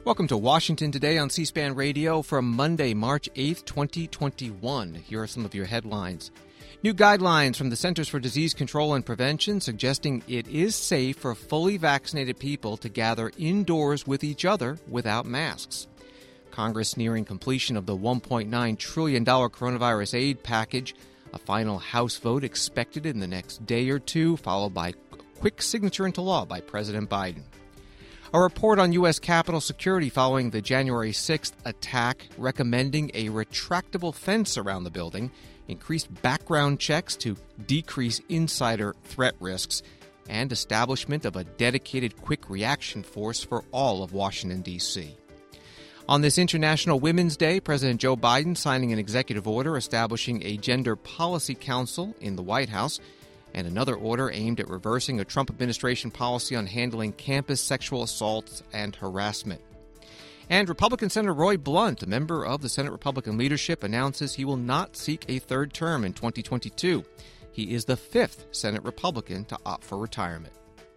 Welcome to Washington Today on C-SPAN Radio for Monday, March 8th, 2021. Here are some of your headlines. New guidelines from the Centers for Disease Control and Prevention suggesting it is safe for fully vaccinated people to gather indoors with each other without masks. Congress nearing completion of the $1.9 trillion coronavirus aid package. A final House vote expected in the next day or two, followed by a quick signature into law by President Biden. A report on U.S. Capitol security following the January 6th attack, recommending a retractable fence around the building, increased background checks to decrease insider threat risks, and establishment of a dedicated quick reaction force for all of Washington, D.C. On this International Women's Day, President Joe Biden signing an executive order establishing a gender policy council in the White House, and another order aimed at reversing a Trump administration policy on handling campus sexual assaults and harassment. And Republican Senator Roy Blunt, a member of the Senate Republican leadership, announces he will not seek a third term in 2022. He is the fifth Senate Republican to opt for retirement.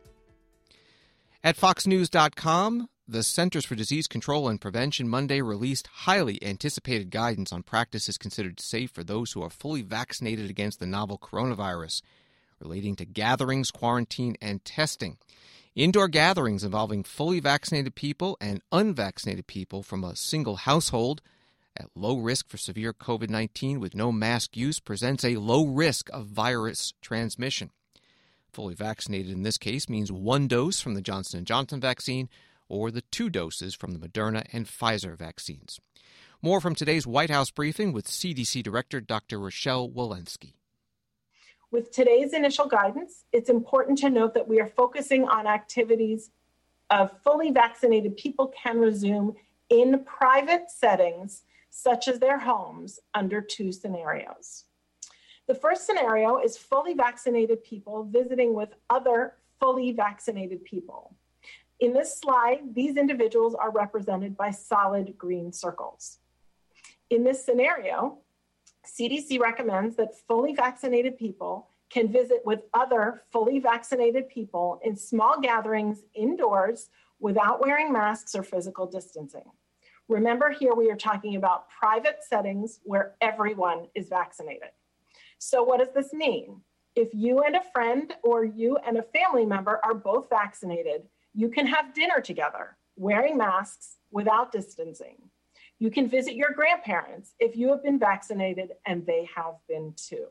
At FoxNews.com, the Centers for Disease Control and Prevention Monday released highly anticipated guidance on practices considered safe for those who are fully vaccinated against the novel coronavirus, relating to gatherings, quarantine, and testing. Indoor gatherings involving fully vaccinated people and unvaccinated people from a single household at low risk for severe COVID-19 with no mask use presents a low risk of virus transmission. Fully vaccinated in this case means one dose from the Johnson & Johnson vaccine or the 2 doses from the Moderna and Pfizer vaccines. More from today's White House briefing with CDC Director Dr. Rochelle Walensky. With today's initial guidance, it's important to note that we are focusing on activities of fully vaccinated people can resume in private settings, such as their homes, under 2 scenarios. The first scenario is fully vaccinated people visiting with other fully vaccinated people. In this slide, these individuals are represented by solid green circles. In this scenario, CDC recommends that fully vaccinated people can visit with other fully vaccinated people in small gatherings indoors without wearing masks or physical distancing. Remember, here we are talking about private settings where everyone is vaccinated. So what does this mean? If you and a friend or you and a family member are both vaccinated, you can have dinner together wearing masks without distancing. You can visit your grandparents if you have been vaccinated and they have been too.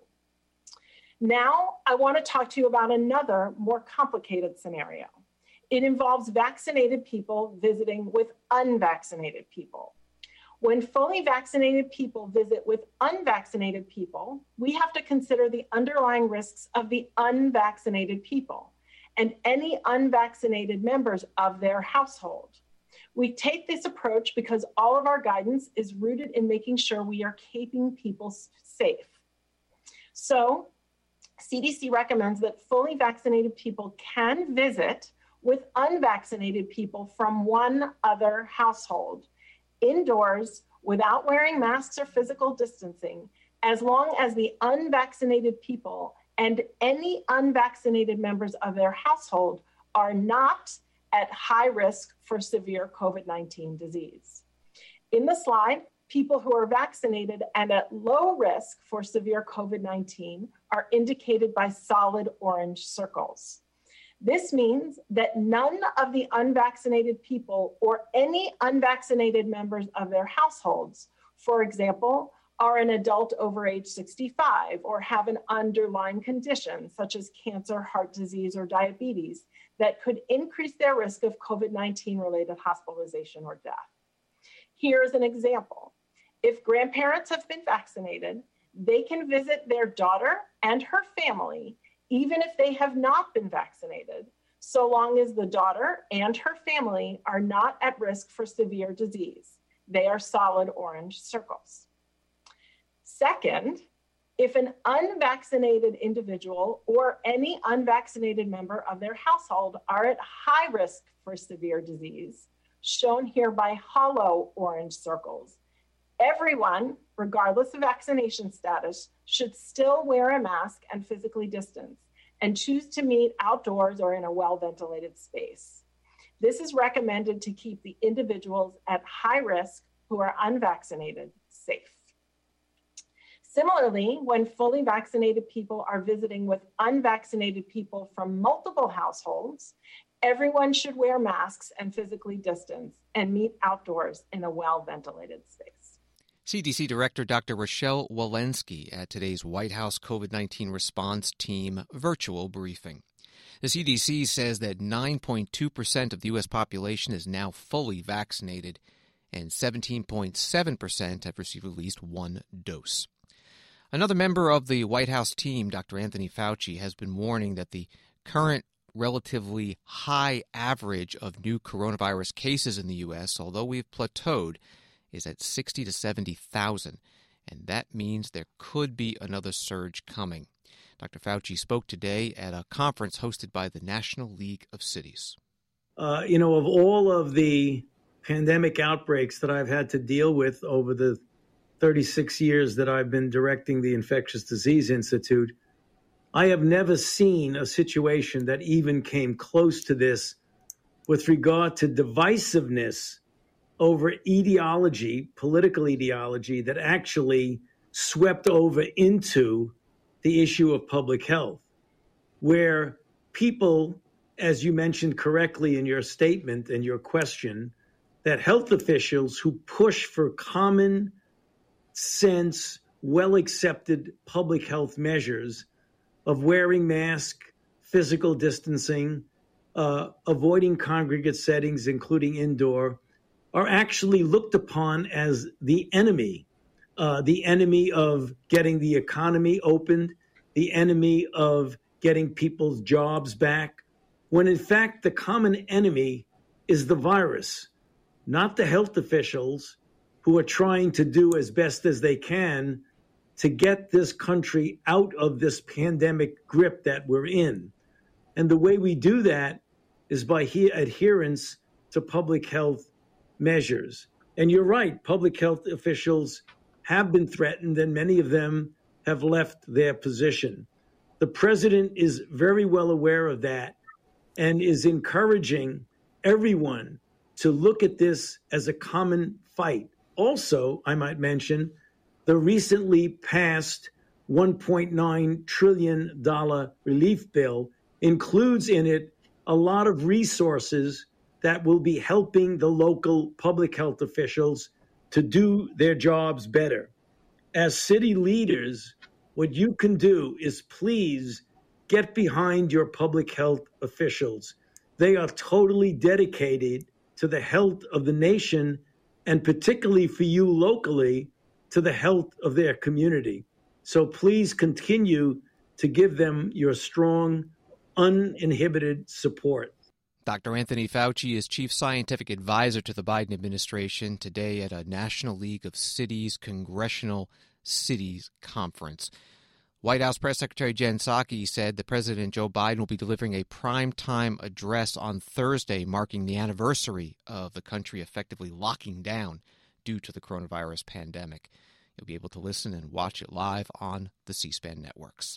Now, I want to talk to you about another more complicated scenario. It involves vaccinated people visiting with unvaccinated people. When fully vaccinated people visit with unvaccinated people, we have to consider the underlying risks of the unvaccinated people and any unvaccinated members of their household. We take this approach because all of our guidance is rooted in making sure we are keeping people safe. So, CDC recommends that fully vaccinated people can visit with unvaccinated people from one other household indoors without wearing masks or physical distancing, as long as the unvaccinated people and any unvaccinated members of their household are not at high risk for severe COVID-19 disease. In the slide, people who are vaccinated and at low risk for severe COVID-19 are indicated by solid orange circles. This means that none of the unvaccinated people or any unvaccinated members of their households, for example, are an adult over age 65 or have an underlying condition such as cancer, heart disease, or diabetes that could increase their risk of COVID-19 related hospitalization or death. Here's an example. If grandparents have been vaccinated, they can visit their daughter and her family, even if they have not been vaccinated, so long as the daughter and her family are not at risk for severe disease. They are solid orange circles. Second, if an unvaccinated individual or any unvaccinated member of their household are at high risk for severe disease, shown here by hollow orange circles, everyone, regardless of vaccination status, should still wear a mask and physically distance and choose to meet outdoors or in a well-ventilated space. This is recommended to keep the individuals at high risk who are unvaccinated safe. Similarly, when fully vaccinated people are visiting with unvaccinated people from multiple households, everyone should wear masks and physically distance and meet outdoors in a well-ventilated space. CDC Director Dr. Rochelle Walensky at today's White House COVID-19 response team virtual briefing. The CDC says that 9.2% of the U.S. population is now fully vaccinated, and 17.7% have received at least one dose. Another member of the White House team, Dr. Anthony Fauci, has been warning that the current relatively high average of new coronavirus cases in the U.S., although we've plateaued, is at 60 to 70,000, and that means there could be another surge coming. Dr. Fauci spoke today at a conference hosted by the National League of Cities. Of all of the pandemic outbreaks that I've had to deal with over the 36 years that I've been directing the Infectious Disease Institute, I have never seen a situation that even came close to this with regard to divisiveness over ideology, political ideology, that actually swept over into the issue of public health, where people, as you mentioned correctly in your statement and your question, that health officials who push for common sense, well-accepted public health measures of wearing masks, physical distancing, avoiding congregate settings, including indoor, are actually looked upon as the enemy of getting the economy opened, the enemy of getting people's jobs back, when in fact the common enemy is the virus, not the health officials who are trying to do as best as they can to get this country out of this pandemic grip that we're in. And the way we do that is by adherence to public health measures. And you're right, public health officials have been threatened, and many of them have left their position. The president is very well aware of that and is encouraging everyone to look at this as a common fight. Also, I might mention, the recently passed $1.9 trillion relief bill includes in it a lot of resources that will be helping the local public health officials to do their jobs better. As city leaders, what you can do is please get behind your public health officials. They are totally dedicated to the health of the nation, and particularly for you locally, to the health of their community. So please continue to give them your strong, uninhibited support. Dr. Anthony Fauci is Chief Scientific Advisor to the Biden administration today at a National League of Cities Congressional Cities Conference. White House Press Secretary Jen Psaki said that President Joe Biden will be delivering a primetime address on Thursday, marking the anniversary of the country effectively locking down due to the coronavirus pandemic. You'll be able to listen and watch it live on the C-SPAN networks.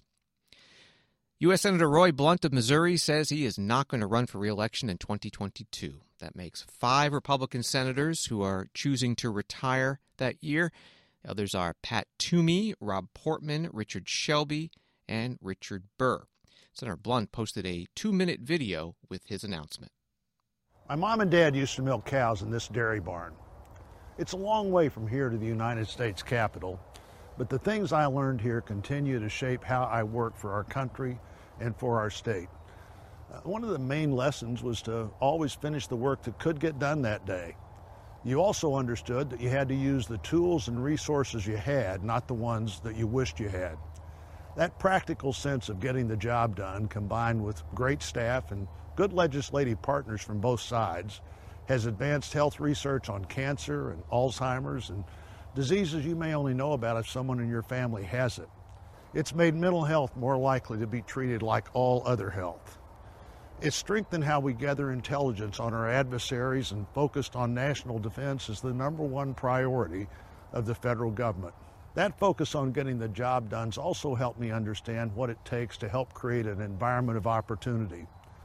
U.S. Senator Roy Blunt of Missouri says he is not going to run for re-election in 2022. That makes 5 Republican senators who are choosing to retire that year. The others are Pat Toomey, Rob Portman, Richard Shelby, and Richard Burr. Senator Blunt posted a 2-minute video with his announcement. My mom and dad used to milk cows in this dairy barn. It's a long way from here to the United States Capitol, but the things I learned here continue to shape how I work for our country and for our state. One of the main lessons was to always finish the work that could get done that day. You also understood that you had to use the tools and resources you had, not the ones that you wished you had. That practical sense of getting the job done, combined with great staff and good legislative partners from both sides, has advanced health research on cancer and Alzheimer's and diseases you may only know about if someone in your family has it. It's made mental health more likely to be treated like all other health. It's strengthened how we gather intelligence on our adversaries and focused on national defense as the #1 priority of the federal government. That focus on getting the job done has also helped me understand what it takes to help create an environment of opportunity.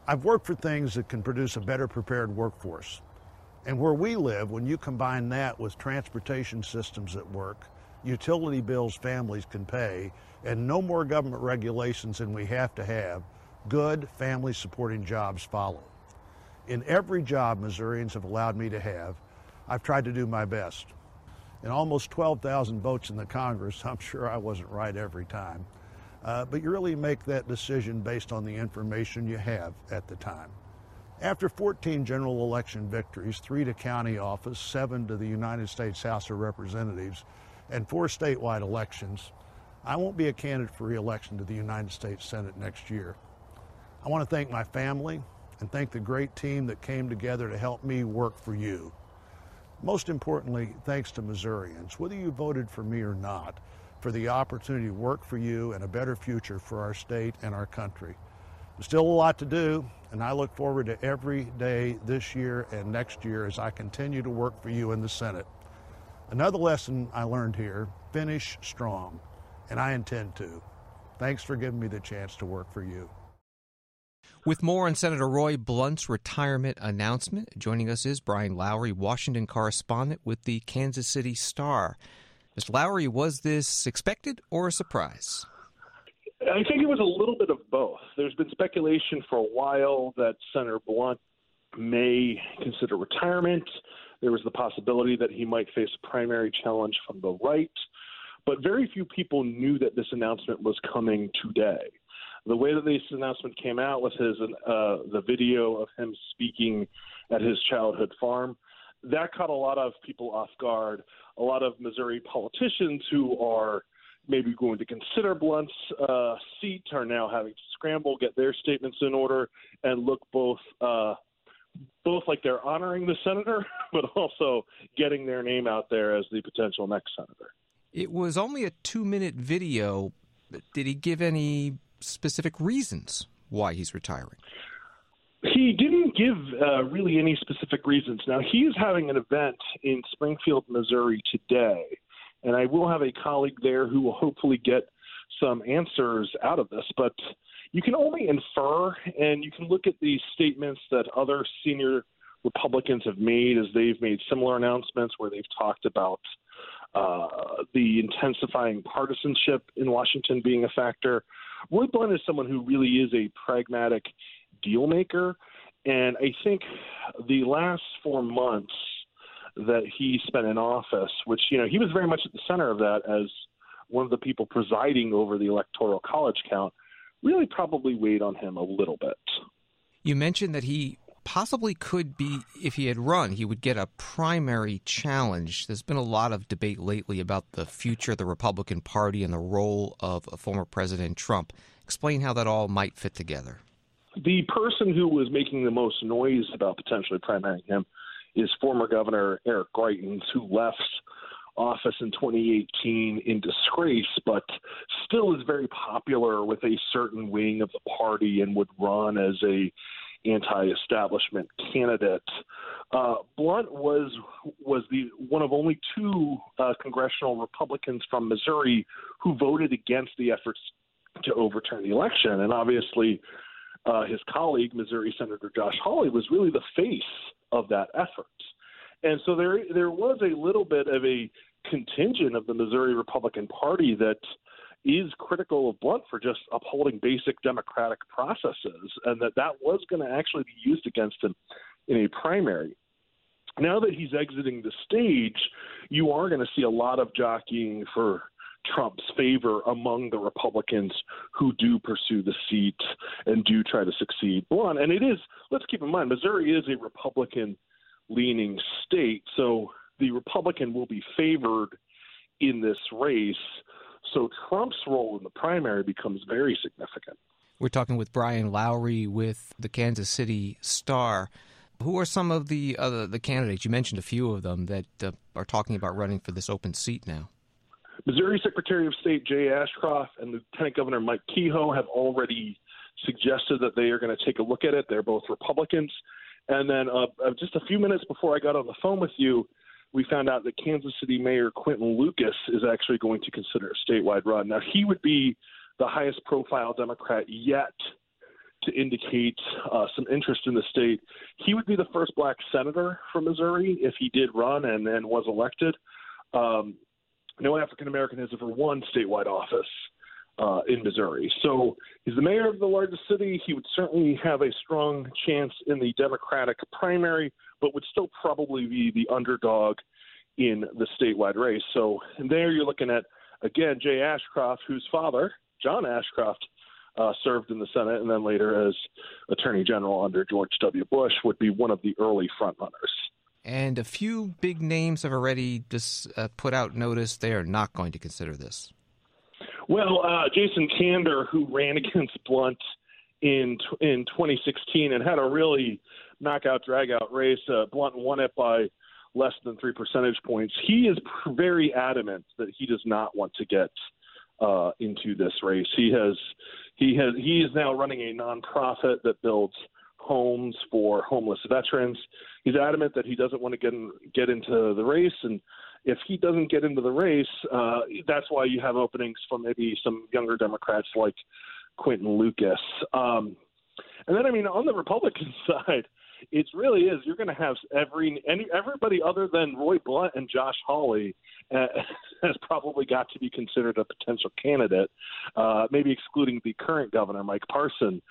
I've worked for things that can produce a better prepared workforce. And where we live, when you combine that with transportation systems that work, utility bills families can pay, and no more government regulations than we have to have, good family-supporting jobs follow. In every job Missourians have allowed me to have, I've tried to do my best. In almost 12,000 votes in the Congress, I'm sure I wasn't right every time. But you really make that decision based on the information you have at the time. After 14 general election victories, 3 to county office, 7 to the United States House of Representatives, and 4 statewide elections, I won't be a candidate for re-election to the United States Senate next year. I want to thank my family and thank the great team that came together to help me work for you. Most importantly, thanks to Missourians, whether you voted for me or not, for the opportunity to work for you and a better future for our state and our country. There's still a lot to do, and I look forward to every day this year and next year as I continue to work for you in the Senate. Another lesson I learned here, finish strong, and I intend to. Thanks for giving me the chance to work for you. With more on Senator Roy Blunt's retirement announcement, joining us is Brian Lowry, Washington correspondent with the Kansas City Star. Mr. Lowry, was this expected or a surprise? I think it was a little bit of both. There's been speculation for a while that Senator Blunt may consider retirement. There was the possibility that he might face a primary challenge from the right. But very few people knew that this announcement was coming today. The way that this announcement came out with the video of him speaking at his childhood farm, that caught a lot of people off guard. A lot of Missouri politicians who are maybe going to consider Blunt's seat are now having to scramble, get their statements in order, and look both like they're honoring the senator, but also getting their name out there as the potential next senator. It was only a 2-minute video. Did he give any specific reasons why he's retiring? He didn't give really any specific reasons. Now, he is having an event in Springfield, Missouri today, and I will have a colleague there who will hopefully get some answers out of this. But you can only infer, and you can look at the statements that other senior Republicans have made as they've made similar announcements where they've talked about the intensifying partisanship in Washington being a factor. Roy Blunt is someone who really is a pragmatic deal maker, and I think the last 4 months that he spent in office, which, he was very much at the center of that as one of the people presiding over the Electoral College count, really probably weighed on him a little bit. You mentioned that he possibly could be, if he had run, he would get a primary challenge. There's been a lot of debate lately about the future of the Republican Party and the role of former President Trump. Explain how that all might fit together. The person who was making the most noise about potentially primarying him is former Governor Eric Greitens, who left office in 2018 in disgrace, but still is very popular with a certain wing of the party and would run as a anti-establishment candidate. Blunt was the one of only 2 congressional Republicans from Missouri who voted against the efforts to overturn the election, and obviously his colleague, Missouri Senator Josh Hawley, was really the face of that effort. And so there was a little bit of a contingent of the Missouri Republican Party that is critical of Blunt for just upholding basic democratic processes, and that was going to actually be used against him in a primary. Now that he's exiting the stage, you are going to see a lot of jockeying for Trump's favor among the Republicans who do pursue the seat and do try to succeed Blunt. And it is, let's keep in mind, Missouri is a Republican-leaning state, so the Republican will be favored in this race. So Trump's role in the primary becomes very significant. We're talking with Brian Lowry with the Kansas City Star. Who are some of the candidates? You mentioned a few of them that are talking about running for this open seat now. Missouri Secretary of State Jay Ashcroft and Lieutenant Governor Mike Kehoe have already suggested that they are going to take a look at it. They're both Republicans. And then just a few minutes before I got on the phone with you, we found out that Kansas City Mayor Quinton Lucas is actually going to consider a statewide run. Now, he would be the highest profile Democrat yet to indicate some interest in the state. He would be the first black senator from Missouri if he did run and was elected. No African American has ever won statewide office in Missouri. So he's the mayor of the largest city. He would certainly have a strong chance in the Democratic primary, but would still probably be the underdog in the statewide race. So there you're looking at, again, Jay Ashcroft, whose father, John Ashcroft, served in the Senate and then later as Attorney General under George W. Bush, would be one of the early frontrunners. And a few big names have already just put out notice they are not going to consider this. Well, Jason Kander, who ran against Blunt in 2016 and had a really knockout, drag-out race, Blunt won it by less than 3 percentage points. He is very adamant that he does not want to get into this race. He is now running a nonprofit that builds homes for homeless veterans. He's adamant that he doesn't want to get into the race, and if he doesn't get into the race, that's why you have openings for maybe some younger Democrats like Quentin Lucas. And then, I mean, on the Republican side, it really is. You're going to have everybody other than Roy Blunt and Josh Hawley has probably got to be considered a potential candidate, maybe excluding the current governor, Mike Parson.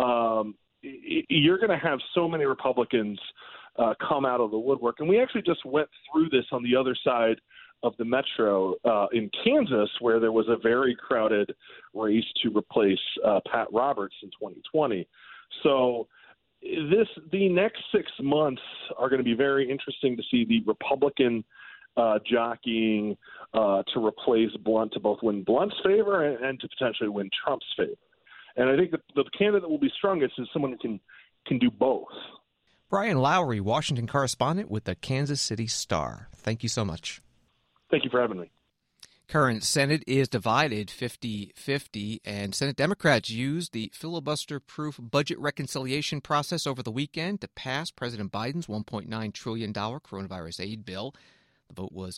You're going to have so many Republicans come out of the woodwork. And we actually just went through this on the other side of the metro in Kansas, where there was a very crowded race to replace Pat Roberts in 2020. So the next 6 months are going to be very interesting to see the Republican jockeying to replace Blunt, to both win Blunt's favor and to potentially win Trump's favor. And I think the candidate that will be strongest is someone who can do both. Brian Lowry, Washington correspondent with the Kansas City Star. Thank you so much. Thank you for having me. Current Senate is divided 50-50, and Senate Democrats used the filibuster-proof budget reconciliation process over the weekend to pass President Biden's $1.9 trillion coronavirus aid bill. The vote was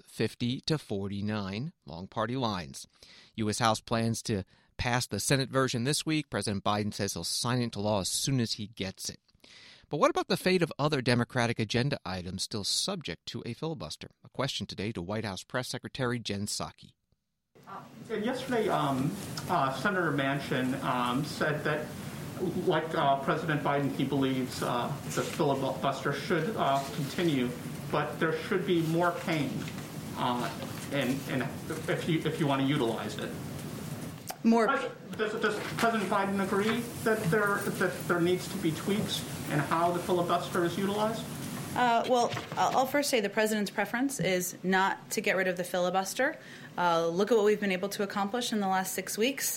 50-49, along party lines. U.S. House plans to pass the Senate version this week. President Biden says he'll sign it into law as soon as he gets it. But what about the fate of other Democratic agenda items still subject to a filibuster? A question today to White House Press Secretary Jen Psaki. Yesterday, Senator Manchin said that, like President Biden, he believes the filibuster should continue, but there should be more pain, and if you want to utilize it. Does President Biden agree that there needs to be tweaks in how the filibuster is utilized? Well, I'll first say the president's preference is not to get rid of the filibuster. Look at what we've been able to accomplish in the last 6 weeks.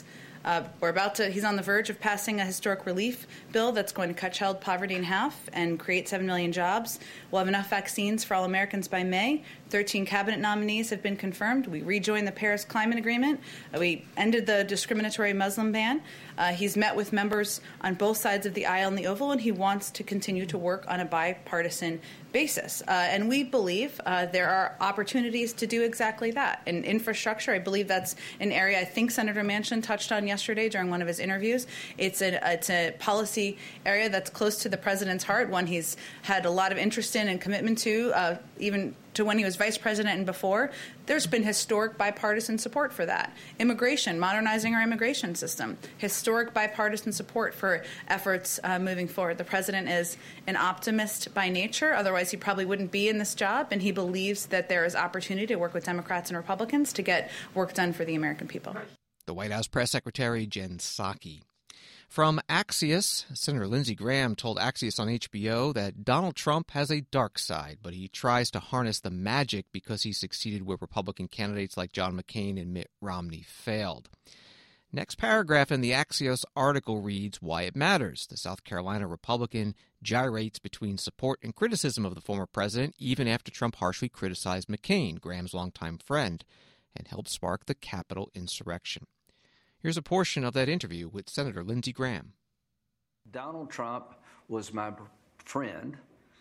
He's on the verge of passing a historic relief bill that's going to cut child poverty in half and create 7 million jobs. We'll have enough vaccines for all Americans by May. 13 cabinet nominees have been confirmed. We rejoined the Paris Climate Agreement. We ended the discriminatory Muslim ban. He's met with members on both sides of the aisle in the Oval, and he wants to continue to work on a bipartisan basis. And we believe there are opportunities to do exactly that. In infrastructure, I believe that's an area I think Senator Manchin touched on yesterday during one of his interviews. It's a policy area that's close to the president's heart, one he's had a lot of interest in and commitment to, even to when he was vice president and before. There's been historic bipartisan support for that. Immigration, modernizing our immigration system, historic bipartisan support for efforts moving forward. The president is an optimist by nature, otherwise he probably wouldn't be in this job, and he believes that there is opportunity to work with Democrats and Republicans to get work done for the American people. The White House Press Secretary Jen Psaki. From Axios, Senator Lindsey Graham told Axios on HBO that Donald Trump has a dark side, but he tries to harness the magic because he succeeded where Republican candidates like John McCain and Mitt Romney failed. Next paragraph in the Axios article reads why it matters. The South Carolina Republican gyrates between support and criticism of the former president, even after Trump harshly criticized McCain, Graham's longtime friend, and helped spark the Capitol insurrection. Here's a portion of that interview with Senator Lindsey Graham. Donald Trump was my friend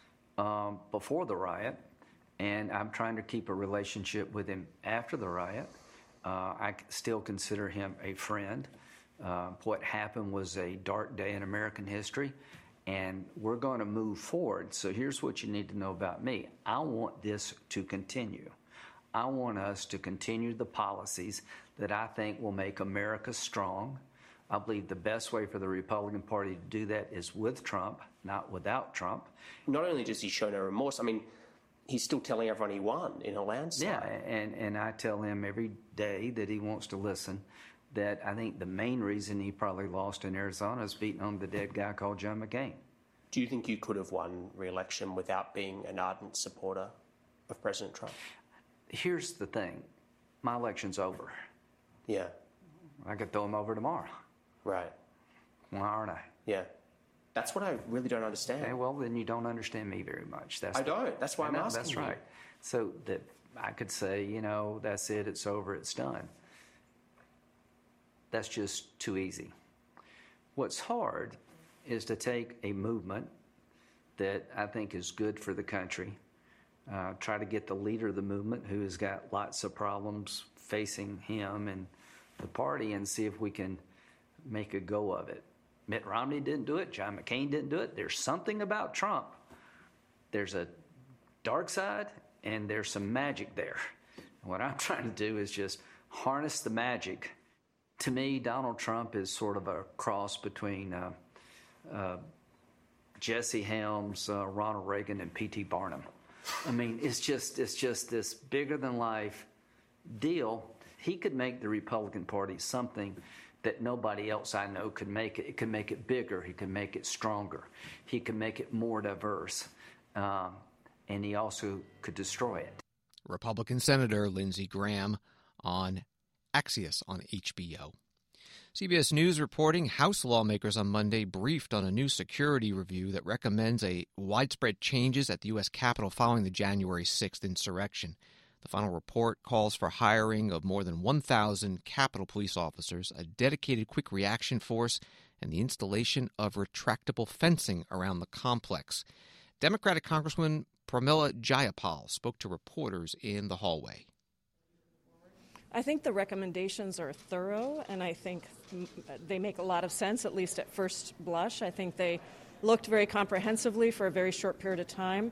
before the riot, and I'm trying to keep a relationship with him after the riot. I still consider him a friend. What happened was a dark day in American history, and we're going to move forward. So here's what you need to know about me. I want this to continue. I want us to continue the policies that I think will make America strong. I believe the best way for the Republican Party to do that is with Trump, not without Trump. Not only does he show no remorse, I mean, he's still telling everyone he won in a landslide. Yeah, and I tell him every day that he wants to listen that I think the main reason he probably lost in Arizona is beating on the dead guy called John McCain. Do you think you could have won re-election without being an ardent supporter of President Trump? Here's the thing. My election's over. Yeah. I could throw him over tomorrow. Right. Why aren't I? Yeah. That's what I really don't understand. Okay, well, then you don't understand me very much. I don't. That's why I'm asking That's you. right. So that I could say, that's it, it's over, it's done. That's just too easy. What's hard is to take a movement that I think is good for the country, try to get the leader of the movement who has got lots of problems facing him and the party and see if we can make a go of it. Mitt Romney didn't do it. John McCain didn't do it. There's something about Trump. There's a dark side and there's some magic there. And what I'm trying to do is just harness the magic. To me, Donald Trump is sort of a cross between Jesse Helms, Ronald Reagan, and P.T. Barnum. I mean, it's just this bigger than life deal. He could make the Republican Party something that nobody else I know could make it. It could make it bigger. He could make it stronger. He could make it more diverse. And he also could destroy it. Republican Senator Lindsey Graham on Axios on HBO. CBS News reporting House lawmakers on Monday briefed on a new security review that recommends a widespread changes at the U.S. Capitol following the January 6th insurrection. The final report calls for hiring of more than 1,000 Capitol police officers, a dedicated quick reaction force, and the installation of retractable fencing around the complex. Democratic Congresswoman Pramila Jayapal spoke to reporters in the hallway. I think the recommendations are thorough, and I think they make a lot of sense, at least at first blush. I think they looked very comprehensively for a very short period of time.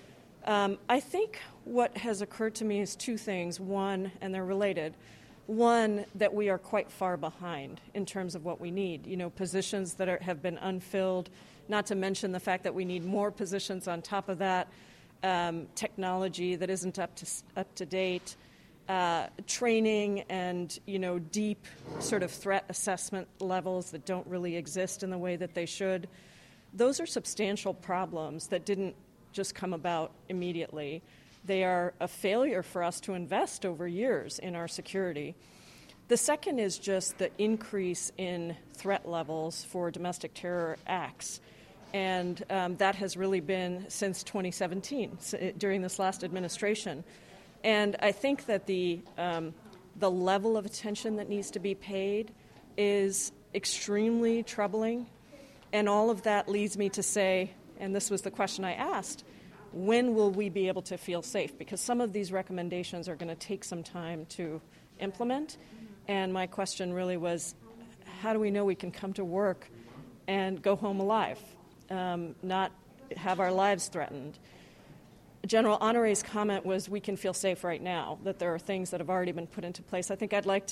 I think what has occurred to me is two things. One, and they're related. One, that we are quite far behind in terms of what we need. Positions that have been unfilled, not to mention the fact that we need more positions on top of that, technology that isn't up to date, training and, deep sort of threat assessment levels that don't really exist in the way that they should. Those are substantial problems that didn't just come about immediately. They are a failure for us to invest over years in our security. The second is just the increase in threat levels for domestic terror acts. And that has really been since 2017, during this last administration. And I think that the level of attention that needs to be paid is extremely troubling. And all of that leads me to say, and this was the question I asked, when will we be able to feel safe? Because some of these recommendations are going to take some time to implement. And my question really was, how do we know we can come to work and go home alive, not have our lives threatened? General Honore's comment was, we can feel safe right now, that there are things that have already been put into place. I think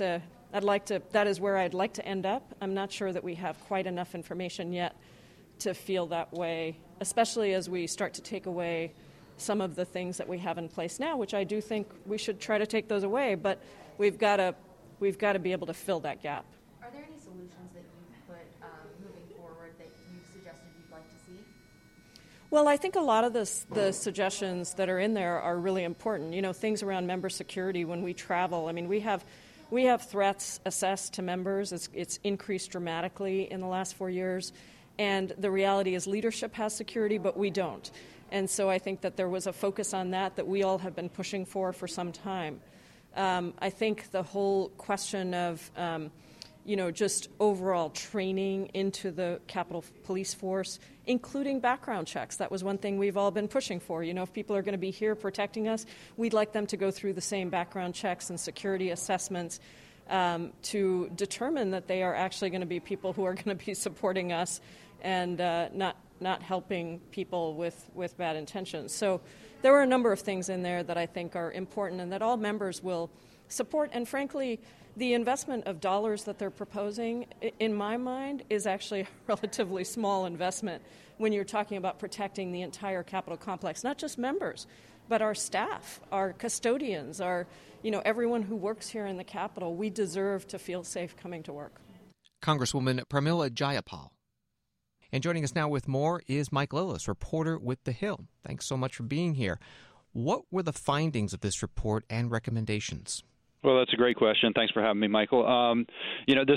that is where I'd like to end up. I'm not sure that we have quite enough information yet to feel that way, especially as we start to take away some of the things that we have in place now, which I do think we should try to take those away, but we've got to be able to fill that gap. Are there any solutions that you've put moving forward that you've suggested you'd like to see? Well, I think a lot of the suggestions that are in there are really important. Things around member security when we travel. I mean, we have threats assessed to members. It's increased dramatically in the last 4 years. And the reality is leadership has security, but we don't. And so I think that there was a focus on that we all have been pushing for some time. I think the whole question of, just overall training into the Capitol Police Force, including background checks. That was one thing we've all been pushing for. If people are going to be here protecting us, we'd like them to go through the same background checks and security assessments. to determine that they are actually going to be people who are going to be supporting us and not helping people with bad intentions. So there were a number of things in there that I think are important and that all members will support. And frankly, the investment of dollars that they're proposing, in my mind, is actually a relatively small investment when you're talking about protecting the entire Capitol complex, not just members, but our staff, our custodians, everyone who works here in the Capitol. We deserve to feel safe coming to work. Congresswoman Pramila Jayapal. And joining us now with more is Mike Lillis, reporter with The Hill. Thanks so much for being here. What were the findings of this report and recommendations? Well, that's a great question. Thanks for having me, Michael. This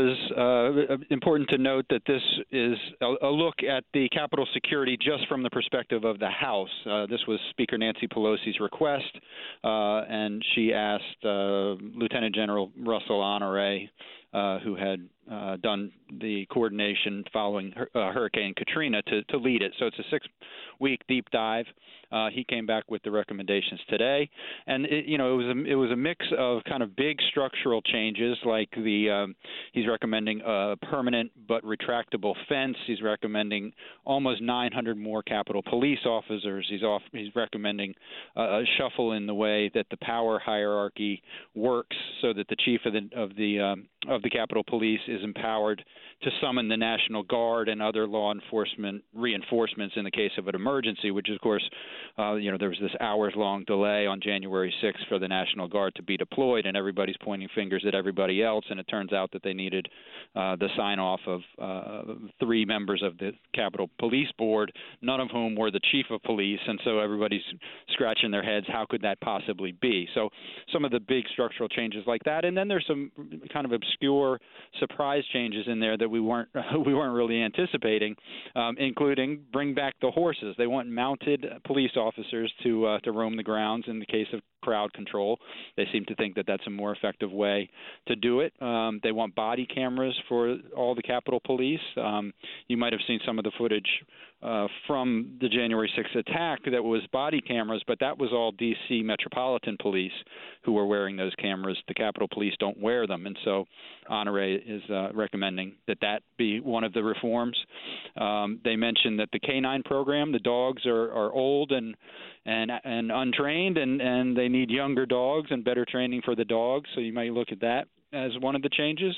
was important to note that this is a look at the Capitol security just from the perspective of the House. This was Speaker Nancy Pelosi's request, and she asked Lieutenant General Russell Honore, who had done the coordination following Hurricane Katrina, to lead it. So it's a 6-week deep dive. He came back with the recommendations today, and it was a mix of kind of big structural changes, like he's recommending a permanent but retractable fence. He's recommending almost 900 more Capitol Police officers. He's recommending a shuffle in the way that the power hierarchy works, so that the chief of the Capitol Police is empowered to summon the National Guard and other law enforcement reinforcements in the case of an emergency, which, of course, there was this hours-long delay on January 6th for the National Guard to be deployed, and everybody's pointing fingers at everybody else, and it turns out that they needed the sign-off of 3 members of the Capitol Police Board, none of whom were the chief of police, and so everybody's scratching their heads, how could that possibly be? So some of the big structural changes like that, and then there's some kind of obscure surprise changes in there that we weren't really anticipating, including bring back the horses. They want mounted police officers to roam the grounds in the case of crowd control. They seem to think that that's a more effective way to do it. They want body cameras for all the Capitol Police. You might have seen some of the footage from the January 6th attack that was body cameras, but that was all D.C. Metropolitan Police who were wearing those cameras. The Capitol Police don't wear them, and so Honore is recommending that be one of the reforms. They mentioned that the K-9 program, the dogs are old and untrained, and they need younger dogs and better training for the dogs, so you might look at that as one of the changes.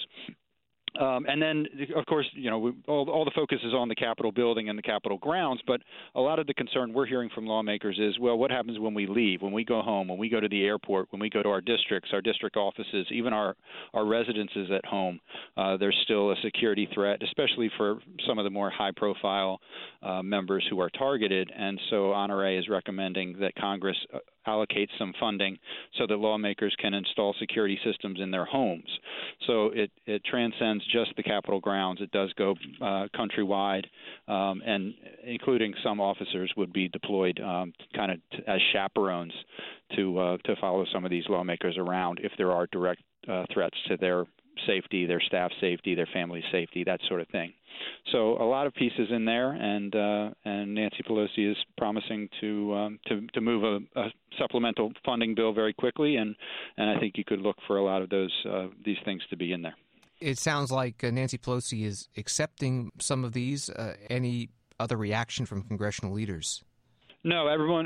And then, of course, all the focus is on the Capitol building and the Capitol grounds, but a lot of the concern we're hearing from lawmakers is, well, what happens when we leave, when we go home, when we go to the airport, when we go to our districts, our district offices, even our residences at home? There's still a security threat, especially for some of the more high-profile members who are targeted, and so Honore is recommending that Congress allocate some funding so that lawmakers can install security systems in their homes. So it transcends just the Capitol grounds. It does go countrywide, and including some officers would be deployed kind of as chaperones to follow some of these lawmakers around if there are direct threats to their safety, their staff safety, their family safety, that sort of thing. So a lot of pieces in there, and Nancy Pelosi is promising to move a supplemental funding bill very quickly, and I think you could look for a lot of these things to be in there. It sounds like Nancy Pelosi is accepting some of these. Any other reaction from congressional leaders? No, everyone,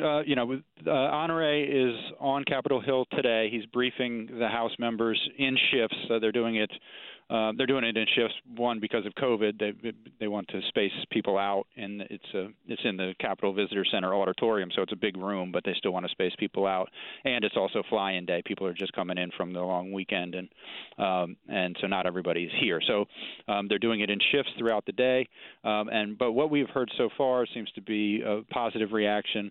Honore is on Capitol Hill today. He's briefing the House members in shifts. They're doing it in shifts. One, because of COVID, they want to space people out, and it's in the Capitol Visitor Center auditorium, so it's a big room, but they still want to space people out. And it's also fly-in day. People are just coming in from the long weekend, and so not everybody's here. So they're doing it in shifts throughout the day. But what we've heard so far seems to be a positive reaction.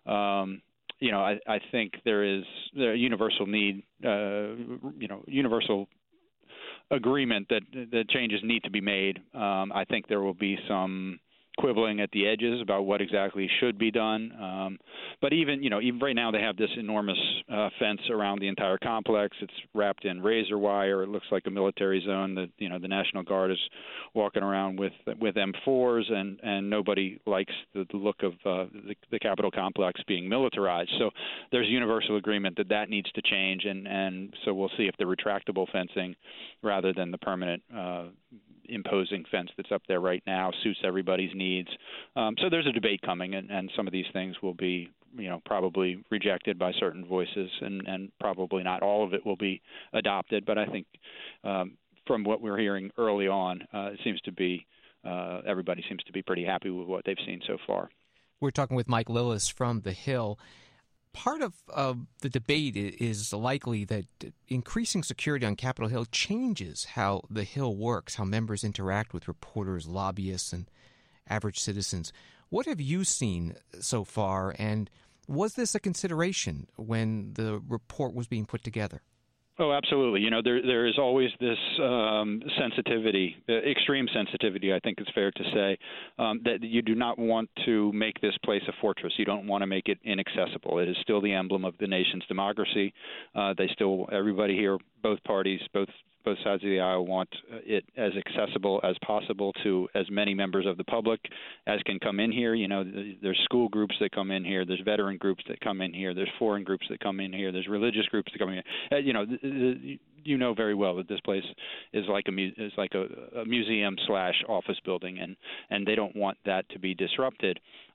I think there is a universal need, universal agreement that changes need to be made. I think there will be some quibbling at the edges about what exactly should be done. But even right now they have this enormous fence around the entire complex. It's wrapped in razor wire. It looks like a military zone. The National Guard is walking around with M4s, and nobody likes the look of the Capitol complex being militarized. So there's universal agreement that needs to change, and so we'll see if the retractable fencing rather than the permanent imposing fence that's up there right now suits everybody's needs. So there's a debate coming, and some of these things will be, probably rejected by certain voices, and probably not all of it will be adopted. But I think from what we're hearing early on, it seems to be everybody seems to be pretty happy with what they've seen so far. We're talking with Mike Lillis from The Hill. Part of the debate is likely that increasing security on Capitol Hill changes how the Hill works, how members interact with reporters, lobbyists, and average citizens. What have you seen so far, and was this a consideration when the report was being put together? Oh, absolutely. There is always this sensitivity, extreme sensitivity, I think it's fair to say, that you do not want to make this place a fortress. You don't want to make it inaccessible. It is still the emblem of the nation's democracy. Everybody here, both parties, both sides of the aisle want it as accessible as possible to as many members of the public as can come in here. There's school groups that come in here. There's veteran groups that come in here. There's foreign groups that come in here. There's religious groups that come in here. You know very well that this place is like a museum/office building, and they don't want that to be disrupted.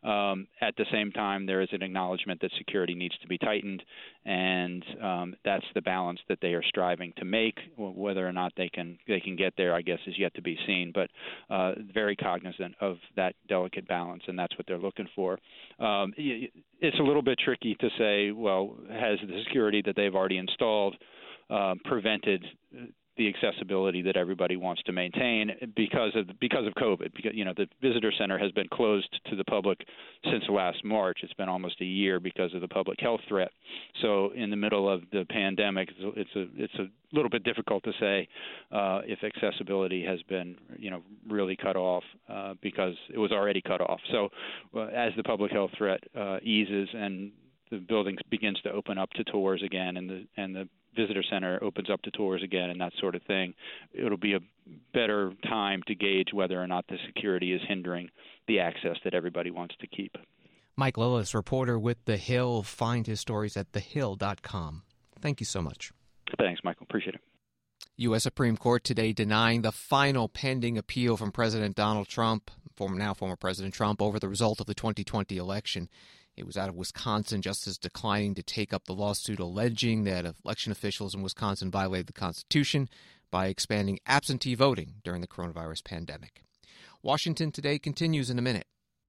At the same time, there is an acknowledgement that security needs to be tightened, and that's the balance that they are striving to make. Whether or not they can get there, I guess, is yet to be seen. But very cognizant of that delicate balance, and that's what they're looking for. It's a little bit tricky to say, well, has the security that they've already installed prevented the accessibility that everybody wants to maintain because of COVID. Because the visitor center has been closed to the public since last March. It's been almost a year because of the public health threat. So in the middle of the pandemic, it's a little bit difficult to say if accessibility has been really cut off because it was already cut off. So as the public health threat eases and the building begins to open up to tours again, and the visitor center opens up to tours again and that sort of thing, it'll be a better time to gauge whether or not the security is hindering the access that everybody wants to keep. Mike Lillis, reporter with The Hill. Find his stories at thehill.com. Thank you so much. Thanks, Michael. Appreciate it. U.S. Supreme Court today denying the final pending appeal from President Donald Trump, former President Trump, over the result of the 2020 election. It was out of Wisconsin, justice declining to take up the lawsuit alleging that election officials in Wisconsin violated the Constitution by expanding absentee voting during the coronavirus pandemic. Washington Today continues in a minute.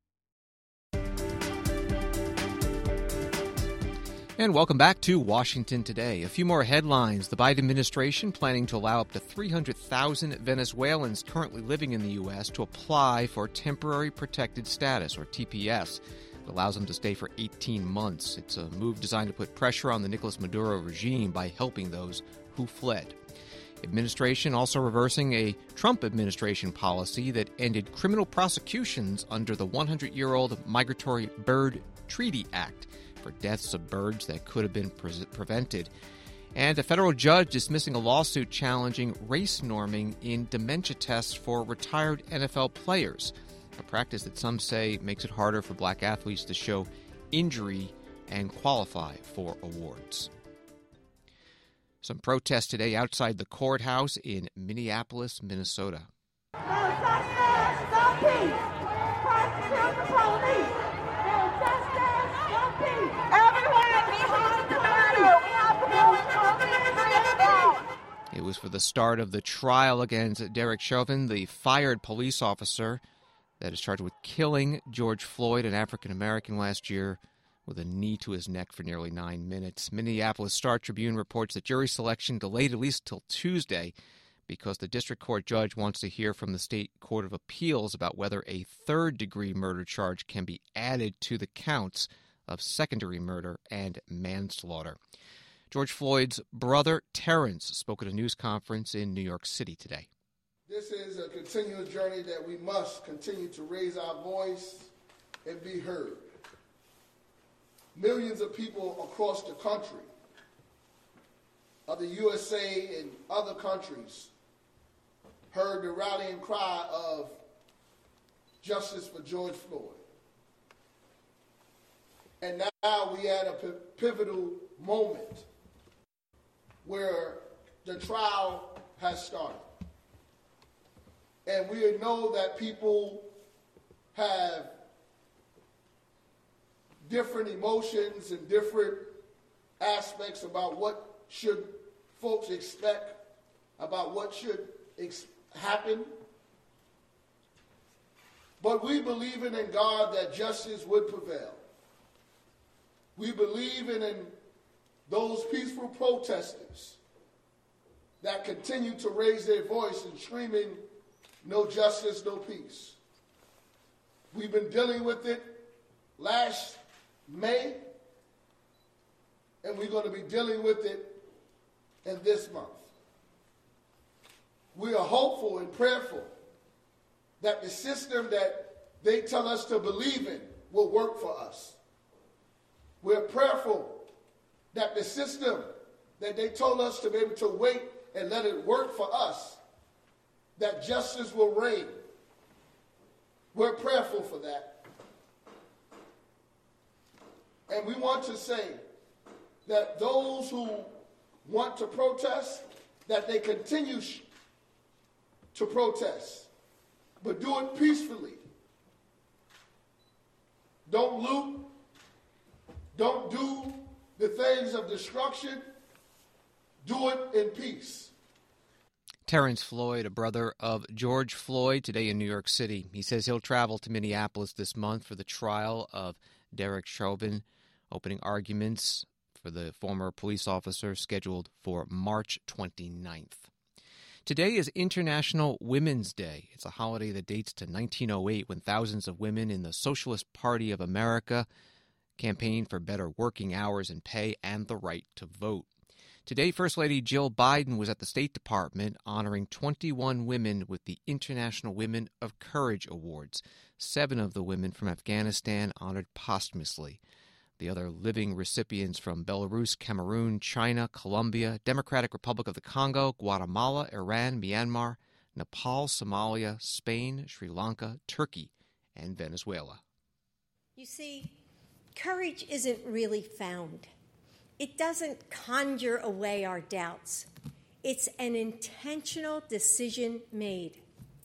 And welcome back to Washington Today. A few more headlines. The Biden administration planning to allow up to 300,000 Venezuelans currently living in the U.S. to apply for Temporary Protected Status, or TPS. It allows them to stay for 18 months. It's a move designed to put pressure on the Nicolas Maduro regime by helping those who fled. Administration also reversing a Trump administration policy that ended criminal prosecutions under the 100-year-old Migratory Bird Treaty Act for deaths of birds that could have been prevented. And a federal judge dismissing a lawsuit challenging race norming in dementia tests for retired NFL players, a practice that some say makes it harder for black athletes to show injury and qualify for awards. Some protests today outside the courthouse in Minneapolis, Minnesota. No justice, no peace. Prosecute the police. No justice, no peace. Everyone behind the murder. We have to go and down. It was for the start of the trial against Derek Chauvin, the fired police officer that is charged with killing George Floyd, an African-American, last year with a knee to his neck for nearly 9 minutes. Minneapolis Star-Tribune reports that jury selection delayed at least till Tuesday because the district court judge wants to hear from the state court of appeals about whether a third-degree murder charge can be added to the counts of secondary murder and manslaughter. George Floyd's brother, Terrence, spoke at a news conference in New York City today. This is a continuous journey that we must continue to raise our voice and be heard. Millions of people across the country, of the USA and other countries, heard the rallying cry of justice for George Floyd. And now we at a pivotal moment where the trial has started. And we know that people have different emotions and different aspects about what should folks expect, about what should happen. But we believe in God that justice would prevail. We believe in those peaceful protesters that continue to raise their voice and screaming, no justice, no peace. We've been dealing with it last May, and we're going to be dealing with it in this month. We are hopeful and prayerful that the system that they tell us to believe in will work for us. We're prayerful that the system that they told us to be able to wait and let it work for us, that justice will reign. We're prayerful for that. And we want to say that those who want to protest, that they continue to protest, but do it peacefully. Don't loot. Don't do the things of destruction. Do it in peace. Terrence Floyd, a brother of George Floyd, today in New York City. He says he'll travel to Minneapolis this month for the trial of Derek Chauvin. Opening arguments for the former police officer scheduled for March 29th. Today is International Women's Day. It's a holiday that dates to 1908 when thousands of women in the Socialist Party of America campaigned for better working hours and pay and the right to vote. Today, First Lady Jill Biden was at the State Department honoring 21 women with the International Women of Courage Awards. 7 of the women from Afghanistan honored posthumously. The other living recipients from Belarus, Cameroon, China, Colombia, Democratic Republic of the Congo, Guatemala, Iran, Myanmar, Nepal, Somalia, Spain, Sri Lanka, Turkey, and Venezuela. You see, courage isn't really found. It doesn't conjure away our doubts. It's an intentional decision made.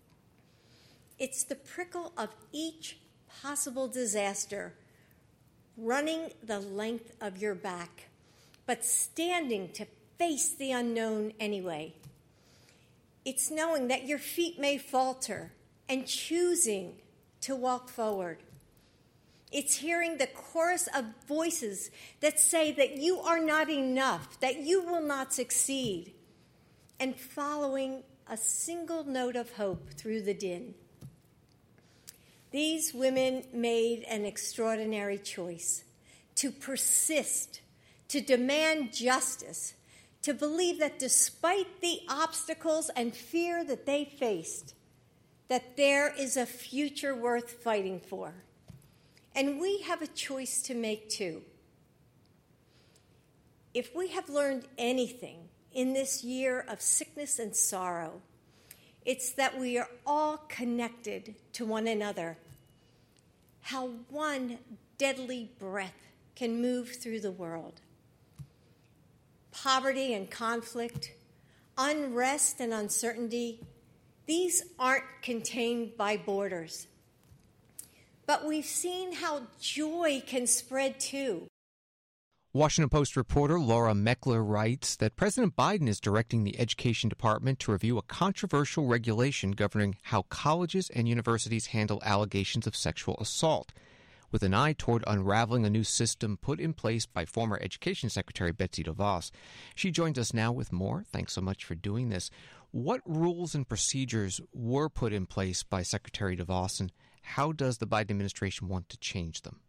It's the prickle of each possible disaster running the length of your back, but standing to face the unknown anyway. It's knowing that your feet may falter and choosing to walk forward. It's hearing the chorus of voices that say that you are not enough, that you will not succeed, and following a single note of hope through the din. These women made an extraordinary choice to persist, to demand justice, to believe that despite the obstacles and fear that they faced, that there is a future worth fighting for. And we have a choice to make too. If we have learned anything in this year of sickness and sorrow, it's that we are all connected to one another. How one deadly breath can move through the world. Poverty and conflict, unrest and uncertainty, these aren't contained by borders. But we've seen how joy can spread too. Washington Post reporter Laura Meckler writes that President Biden is directing the Education Department to review a controversial regulation governing how colleges and universities handle allegations of sexual assault, with an eye toward unraveling a new system put in place by former Education Secretary Betsy DeVos. She joins us now with more. Thanks so much for doing this. What rules and procedures were put in place by Secretary DeVos, and how does the Biden administration want to change them?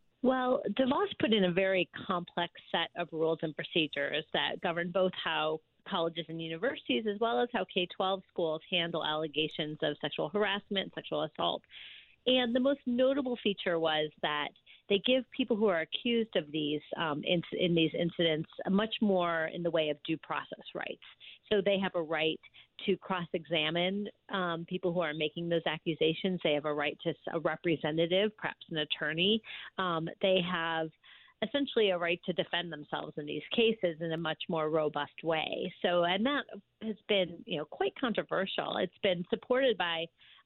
Well, DeVos put in a very complex set of rules and procedures that govern both how colleges and universities, as well as how K-12 schools handle allegations of sexual harassment, sexual assault. And the most notable feature was that they give people who are accused of these in these incidents much more in the way of due process rights. So they have a right to cross-examine people who are making those accusations. They have a right to a representative, perhaps an attorney. They have essentially a right to defend themselves in these cases in a much more robust way. So, and that has been, quite controversial. It's been supported by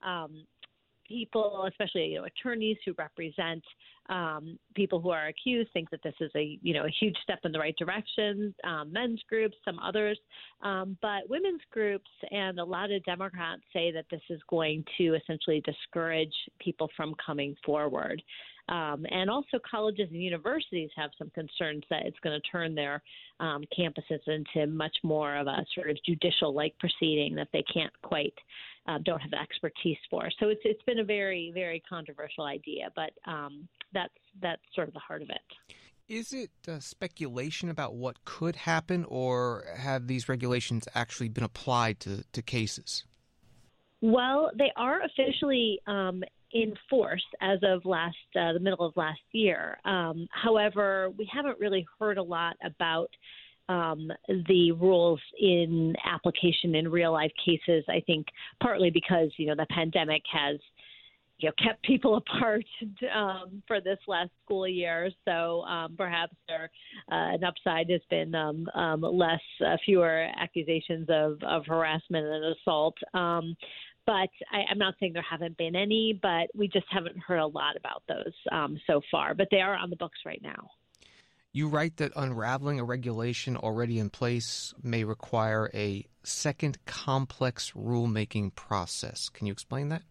people, especially attorneys who represent people who are accused, think that this is a huge step in the right direction. Men's groups, some others, but women's groups and a lot of Democrats say that this is going to essentially discourage people from coming forward. And also colleges and universities have some concerns that it's going to turn their campuses into much more of a sort of judicial-like proceeding that they can't quite don't have the expertise for. So it's been a very, very controversial idea, but that's sort of the heart of it. Is it speculation about what could happen, or have these regulations actually been applied to cases? Well, they are officially in force as of the middle of last year. However, we haven't really heard a lot about the rules in application in real life cases. I think partly because the pandemic has kept people apart for this last school year. So perhaps an upside has been fewer accusations of harassment and assault. But I'm not saying there haven't been any, but we just haven't heard a lot about those so far. But they are on the books right now. You write that unraveling a regulation already in place may require a second complex rulemaking process. Can you explain that?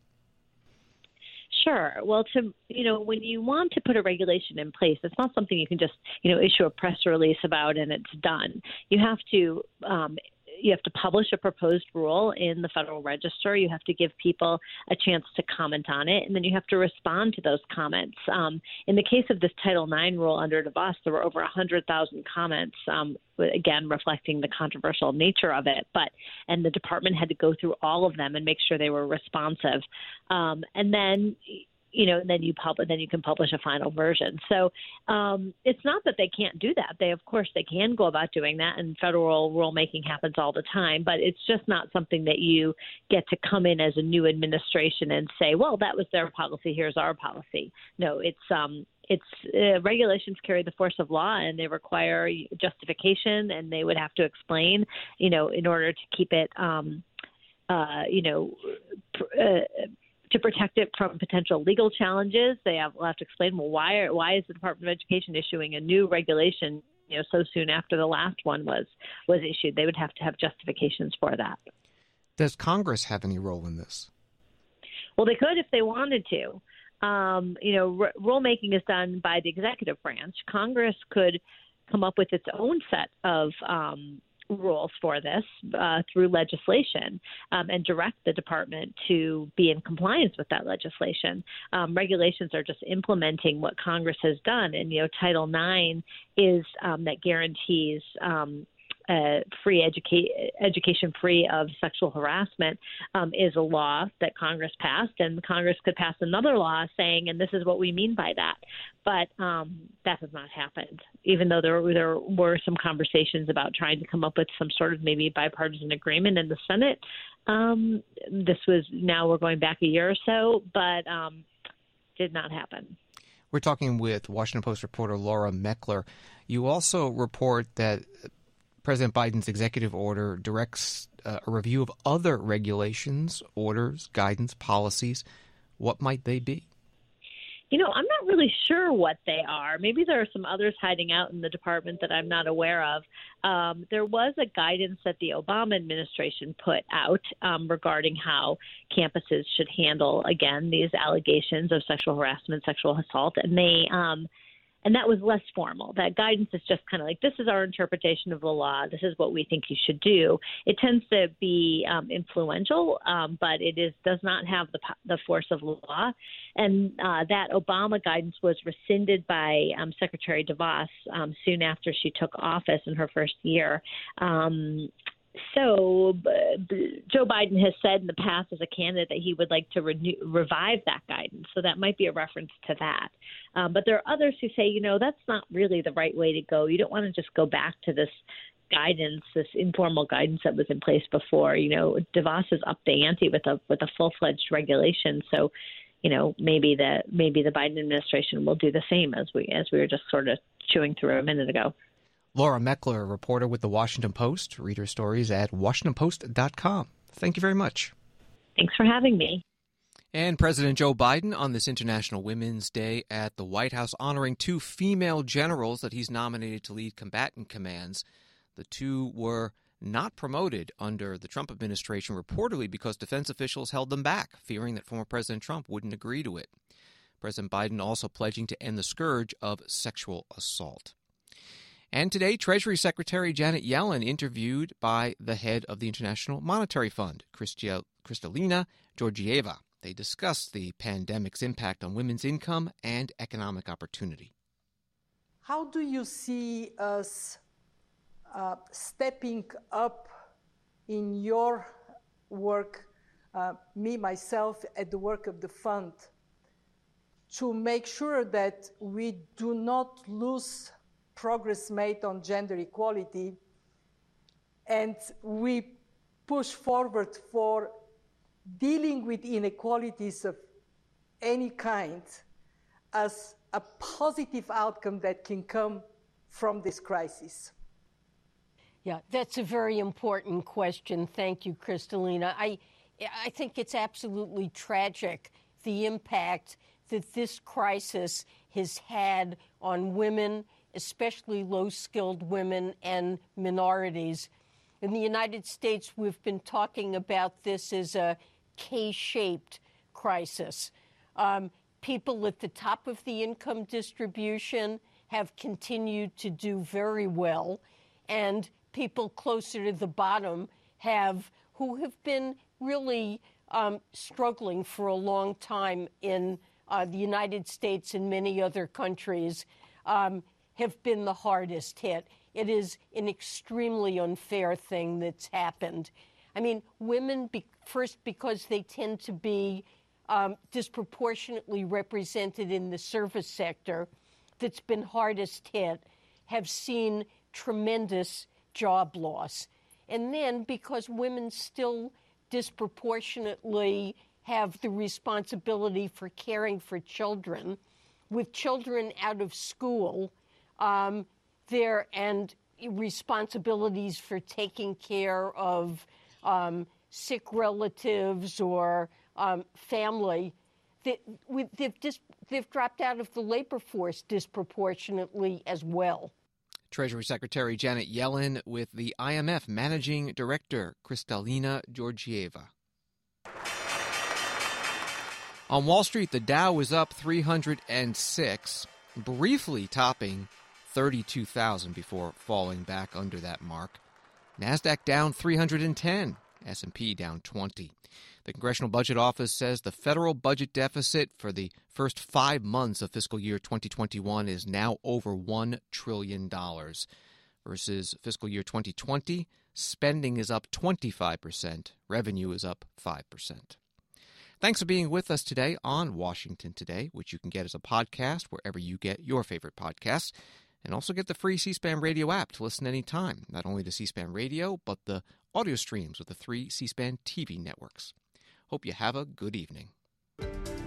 Sure. Well, when you want to put a regulation in place, it's not something you can just, issue a press release about and it's done. You have to publish a proposed rule in the Federal Register. You have to give people a chance to comment on it, and then you have to respond to those comments. In the case of this Title IX rule under DeVos, there were over 100,000 comments, again, reflecting the controversial nature of it. And the department had to go through all of them and make sure they were responsive. And then then you can publish a final version. So it's not that they can't do that. Of course, they can go about doing that, and federal rulemaking happens all the time. But it's just not something that you get to come in as a new administration and say, well, that was their policy, here's our policy. No, it's regulations carry the force of law, and they require justification, and they would have to explain, in order to keep it, to protect it from potential legal challenges. Will have to explain, well, why is the Department of Education issuing a new regulation, so soon after the last one was issued? They would have to have justifications for that. Does Congress have any role in this? Well, they could if they wanted to. Rulemaking is done by the executive branch. Congress could come up with its own set of rules for this through legislation and direct the department to be in compliance with that legislation. Regulations are just implementing what Congress has done, and Title IX is that guarantees free education free of sexual harassment is a law that Congress passed, and Congress could pass another law saying, and this is what we mean by that. But that has not happened, even though there were some conversations about trying to come up with some sort of maybe bipartisan agreement in the Senate. We're going back a year or so, but did not happen. We're talking with Washington Post reporter Laura Meckler. You also report that President Biden's executive order directs a review of other regulations, orders, guidance, policies. What might they be? I'm not really sure what they are. Maybe there are some others hiding out in the department that I'm not aware of. There was a guidance that the Obama administration put out regarding how campuses should handle, again, these allegations of sexual harassment, sexual assault, and that was less formal. That guidance is just kind of like, this is our interpretation of the law. This is what we think you should do. It tends to be influential, but does not have the force of law. And that Obama guidance was rescinded by Secretary DeVos soon after she took office in her first year. So Joe Biden has said in the past as a candidate that he would like to revive that guidance. So that might be a reference to that. But there are others who say, that's not really the right way to go. You don't want to just go back to this guidance, this informal guidance that was in place before. DeVos has upped the ante with a full-fledged regulation. So, maybe the Biden administration will do the same as we were just sort of chewing through a minute ago. Laura Meckler, reporter with The Washington Post. Read her stories at WashingtonPost.com. Thank you very much. Thanks for having me. And President Joe Biden on this International Women's Day at the White House honoring 2 female generals that he's nominated to lead combatant commands. The 2 were not promoted under the Trump administration, reportedly because defense officials held them back, fearing that former President Trump wouldn't agree to it. President Biden also pledging to end the scourge of sexual assault. And today, Treasury Secretary Janet Yellen interviewed by the head of the International Monetary Fund, Kristalina Georgieva. They discussed the pandemic's impact on women's income and economic opportunity. How do you see us stepping up in your work, myself, at the work of the fund, to make sure that we do not lose progress made on gender equality, and we push forward for dealing with inequalities of any kind as a positive outcome that can come from this crisis? Yeah, that's a very important question. Thank you, Kristalina. I think it's absolutely tragic, the impact that this crisis has had on women, especially low-skilled women and minorities. In the United States, we've been talking about this as a K-shaped crisis. People at the top of the income distribution have continued to do very well, and people closer to the bottom who have been really struggling for a long time in the United States and many other countries, have been the hardest hit. It is an extremely unfair thing that's happened. I mean, women, first because they tend to be disproportionately represented in the service sector that's been hardest hit, have seen tremendous job loss. And then because women still disproportionately have the responsibility for caring for children, with children out of school, and responsibilities for taking care of sick relatives or family, they've dropped out of the labor force disproportionately as well. Treasury Secretary Janet Yellen with the IMF Managing Director Kristalina Georgieva. On Wall Street, the Dow was up 306, briefly topping 32,000 before falling back under that mark. NASDAQ down 310, S&P down 20. The Congressional Budget Office says the federal budget deficit for the first 5 months of fiscal year 2021 is now over $1 trillion. Versus fiscal year 2020, spending is up 25%, revenue is up 5%. Thanks for being with us today on Washington Today, which you can get as a podcast wherever you get your favorite podcasts, and also get the free C-SPAN radio app to listen anytime, not only to C-SPAN radio, but the audio streams with the 3 C-SPAN TV networks. Hope you have a good evening.